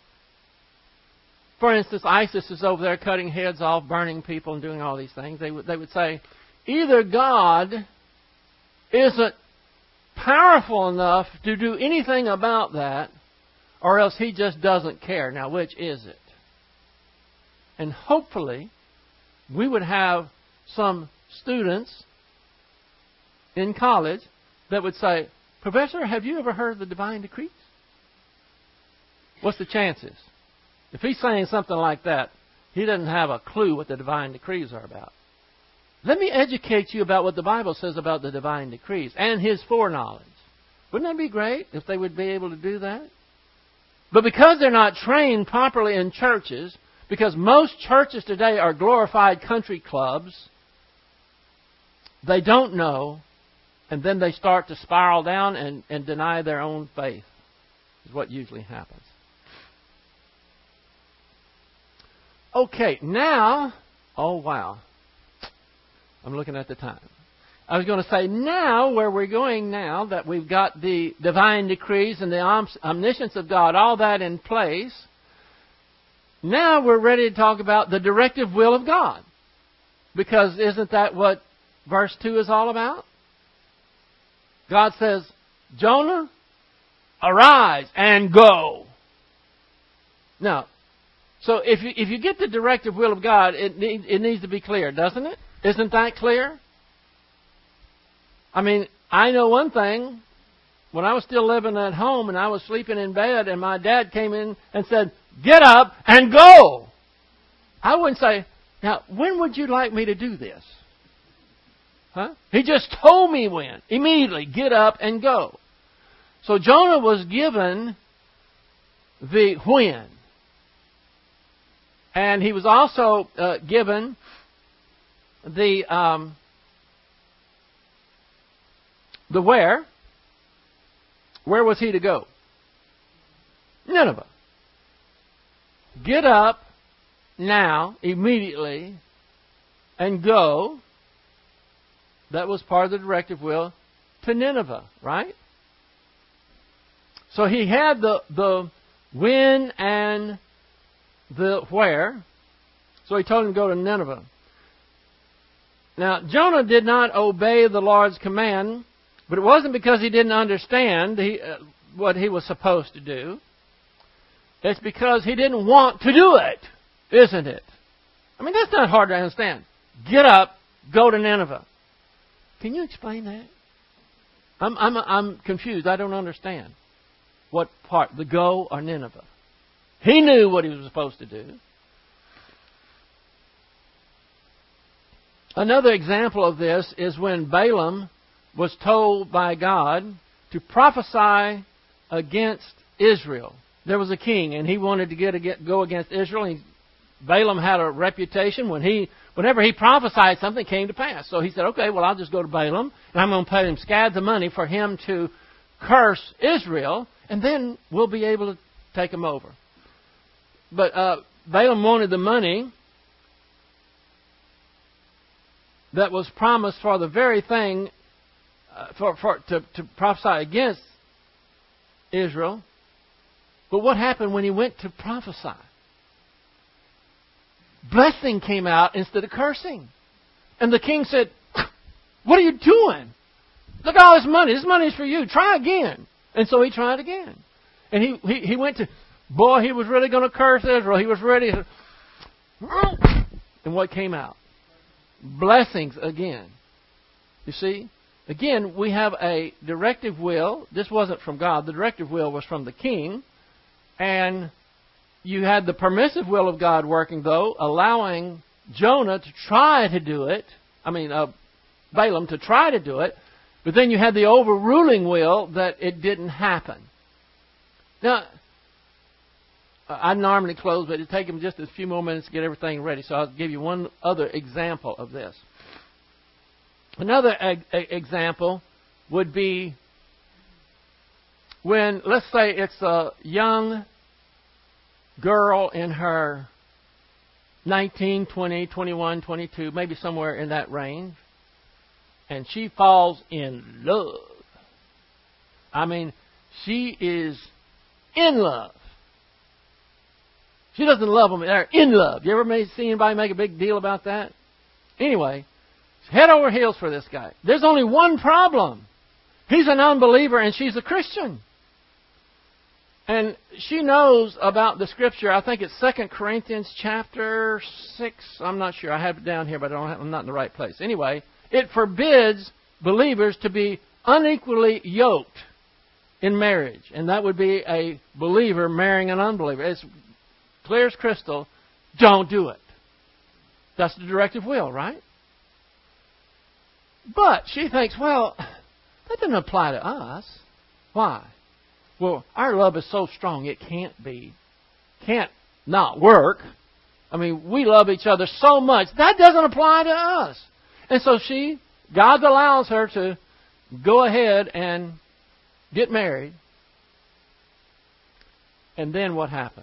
For instance, ISIS is over there cutting heads off, burning people, and doing all these things. They would say, either God isn't powerful enough to do anything about that, or else He just doesn't care. Now, which is it? And hopefully, we would have some students in college that would say, Professor, have you ever heard of the divine decrees? What's the chances? If he's saying something like that, he doesn't have a clue what the divine decrees are about. Let me educate you about what the Bible says about the divine decrees and His foreknowledge. Wouldn't that be great if they would be able to do that? But because they're not trained properly in churches, because most churches today are glorified country clubs, they don't know, and then they start to spiral down and deny their own faith, is what usually happens. Okay, now, oh wow, I'm looking at the time. I was going to say now, where we're going now, that we've got the divine decrees and the omniscience of God, all that in place, now we're ready to talk about the directive will of God. Because isn't that what verse 2 is all about? God says, Jonah, arise and go. Now, so if you get the directive will of God, it needs to be clear, doesn't it? Isn't that clear? I mean, I know one thing. When I was still living at home and I was sleeping in bed and my dad came in and said, get up and go, I wouldn't say, now, when would you like me to do this? He just told me when. Immediately, get up and go. So Jonah was given the when. And he was also given the where. Where was he to go? Nineveh. Get up now, immediately, and go. That was part of the directive will to Nineveh, right? So he had the when and the where. So he told him to go to Nineveh. Now, Jonah did not obey the Lord's command, but it wasn't because he didn't understand what he was supposed to do. It's because he didn't want to do it, isn't it? I mean, that's not hard to understand. Get up, go to Nineveh. Can you explain that? I'm confused. I don't understand. What part? The go or Nineveh? He knew what he was supposed to do. Another example of this is when Balaam was told by God to prophesy against Israel. There was a king, and he wanted to go against Israel. Balaam had a reputation. Whenever he prophesied, something came to pass. So he said, okay, well, I'll just go to Balaam, and I'm going to pay him scads of money for him to curse Israel, and then we'll be able to take him over. But Balaam wanted the money that was promised for the very thing to prophesy against Israel. But what happened when he went to prophesy? Blessing came out instead of cursing. And the king said, what are you doing? Look at all this money. This money is for you. Try again. And so he tried again. And he went to, boy, he was really going to curse Israel. He was ready to, and what came out? Blessings again. You see? Again, we have a directive will. This wasn't from God. The directive will was from the king. And you had the permissive will of God working, though, allowing Jonah to try to do it. Balaam to try to do it. But then you had the overruling will that it didn't happen. Now, I normally close, but it'll take him just a few more minutes to get everything ready. So I'll give you one other example of this. Another example would be when, let's say it's a young girl in her 19, 20, 21, 22, maybe somewhere in that range, and she falls in love. I mean, she is in love. She doesn't love them. They're in love. You ever see anybody make a big deal about that? Anyway, head over heels for this guy. There's only one problem. He's an unbeliever and she's a Christian. And she knows about the Scripture. I think it's 2 Corinthians chapter 6. I'm not sure. I have it down here, but I'm not in the right place. Anyway, it forbids believers to be unequally yoked in marriage. And that would be a believer marrying an unbeliever. It's clear as crystal. Don't do it. That's the directive will, right? But she thinks, well, that doesn't apply to us. Why? Well, our love is so strong it can't not work. I mean, we love each other so much. That doesn't apply to us. And so God allows her to go ahead and get married. And then what happens?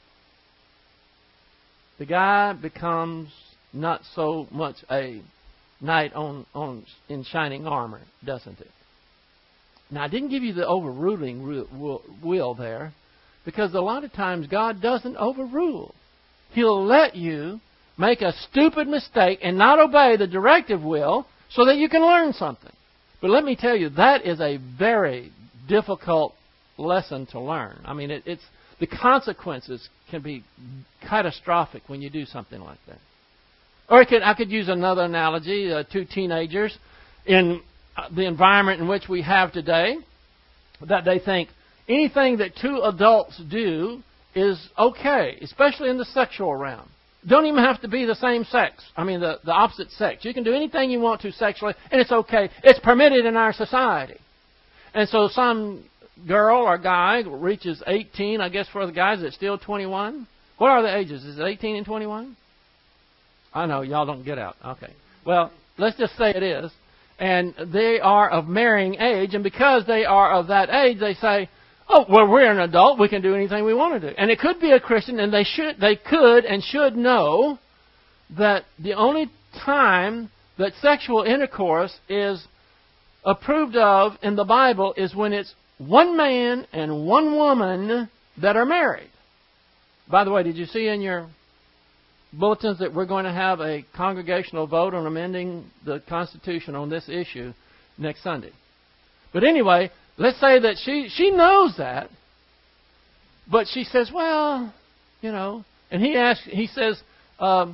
The guy becomes not so much a knight in shining armor, doesn't it? Now, I didn't give you the overruling will there, because a lot of times God doesn't overrule. He'll let you make a stupid mistake and not obey the directive will so that you can learn something. But let me tell you, that is a very difficult lesson to learn. I mean, it's the consequences can be catastrophic when you do something like that. Or I could use another analogy, two teenagers in the environment in which we have today, that they think anything that two adults do is okay, especially in the sexual realm. Don't even have to be the same sex. I mean, the opposite sex. You can do anything you want to sexually, and it's okay. It's permitted in our society. And so some girl or guy reaches 18, I guess for the guys, it's still 21. What are the ages? Is it 18 and 21? I know, y'all don't get out. Okay. Well, let's just say it is. And they are of marrying age, and because they are of that age, they say, oh, well, we're an adult, we can do anything we want to do. And it could be a Christian, and they could and should know that the only time that sexual intercourse is approved of in the Bible is when it's one man and one woman that are married. By the way, did you see in your bulletins that we're going to have a congregational vote on amending the Constitution on this issue next Sunday? But anyway, let's say that she knows that, but she says, well, you know, and he says, will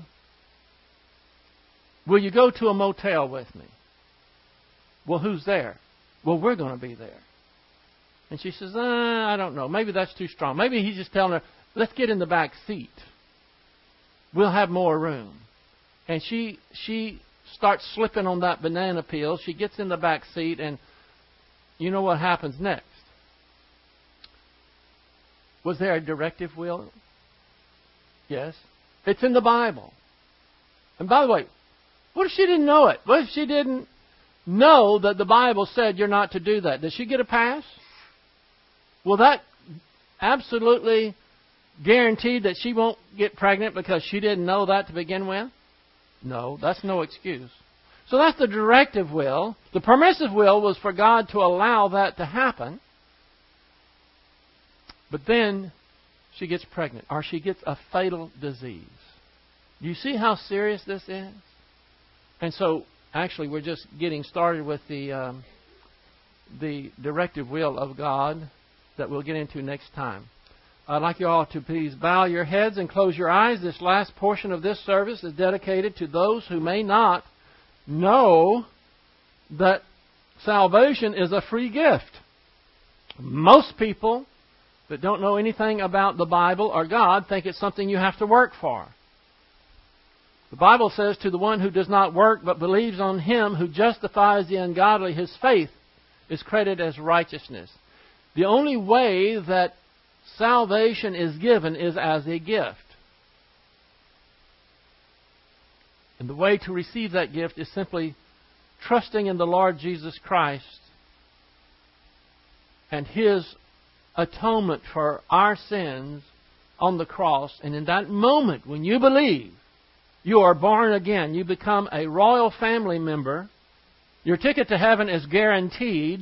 you go to a motel with me? Well, who's there? Well, we're going to be there. And she says, I don't know. Maybe that's too strong. Maybe he's just telling her, let's get in the back seat. We'll have more room. And she starts slipping on that banana peel. She gets in the back seat, and you know what happens next? Was there a directive will? Yes. It's in the Bible. And by the way, what if she didn't know it? What if she didn't know that the Bible said you're not to do that? Does she get a pass? Will that absolutely guarantee that she won't get pregnant because she didn't know that to begin with? No, that's no excuse. So that's the directive will. The permissive will was for God to allow that to happen. But then she gets pregnant, or she gets a fatal disease. Do you see how serious this is? And so, actually, we're just getting started with the directive will of God that we'll get into next time. I'd like you all to please bow your heads and close your eyes. This last portion of this service is dedicated to those who may not know that salvation is a free gift. Most people that don't know anything about the Bible or God think it's something you have to work for. The Bible says, to the one who does not work but believes on Him who justifies the ungodly, his faith is credited as righteousness. The only way that salvation is given is as a gift. And the way to receive that gift is simply trusting in the Lord Jesus Christ and His atonement for our sins on the cross. And in that moment, when you believe, you are born again. You become a royal family member. Your ticket to heaven is guaranteed.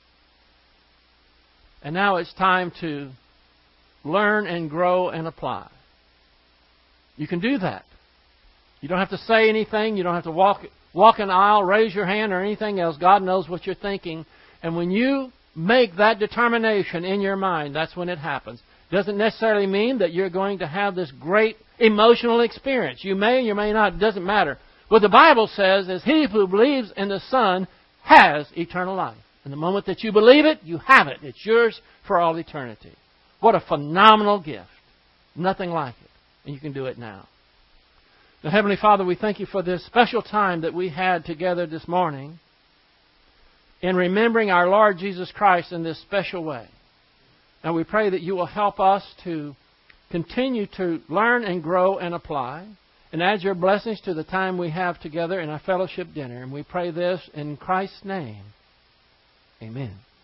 And now it's time to learn and grow and apply. You can do that. You don't have to say anything. You don't have to walk an aisle, raise your hand, or anything else. God knows what you're thinking. And when you make that determination in your mind, that's when it happens. Doesn't necessarily mean that you're going to have this great emotional experience. You may, you may not. It doesn't matter. What the Bible says is, he who believes in the Son has eternal life. And the moment that you believe it, you have it. It's yours for all eternity. What a phenomenal gift. Nothing like it. And you can do it now. Now, Heavenly Father, we thank You for this special time that we had together this morning in remembering our Lord Jesus Christ in this special way. Now we pray that You will help us to continue to learn and grow and apply, and add Your blessings to the time we have together in our fellowship dinner. And we pray this in Christ's name. Amen.